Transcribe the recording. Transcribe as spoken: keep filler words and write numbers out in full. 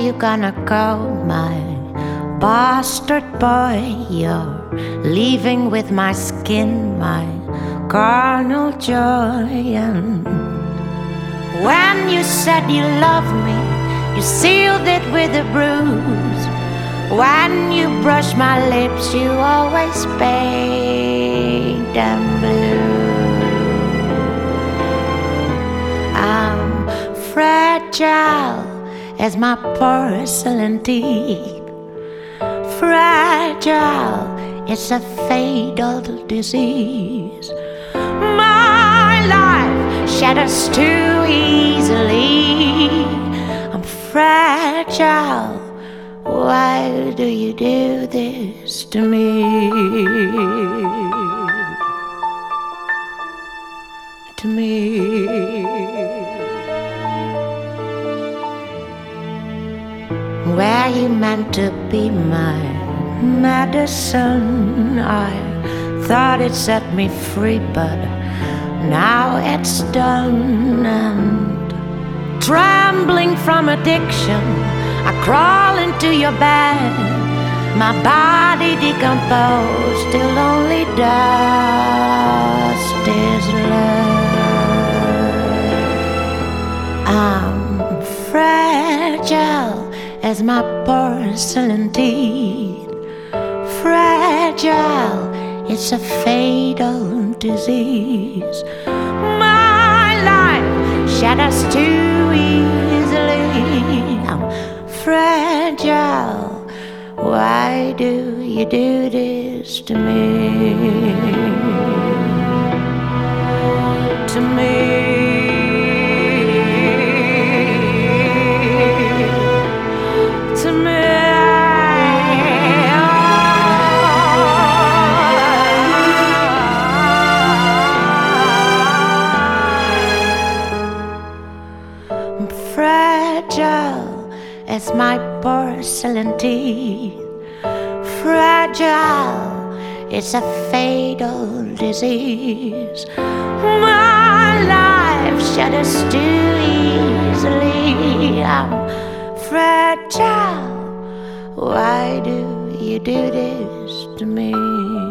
you gonna go, my bastard boy? You're leaving with my skin, my carnal joy. And when you said you loved me, you sealed it with a bruise. When you brush my lips, you always paint them blue. I'm fragile as my porcelain teeth. Fragile, it's a fatal disease. My life shatters too easily. I'm fragile. Why do you do this to me? To me. Were you meant to be my medicine? I thought it set me free, but now it's done. And trembling from addiction, I crawl into your bed. My body decomposed till only dust is left. I'm fragile as my porcelain teeth. Fragile, it's a fatal disease. My life shatters too easily. I'm fragile. Why do you do this to me? To me. Fragile as my porcelain teeth. Fragile, it's a fatal disease. My life shatters too easily. I'm fragile. Why do you do this to me?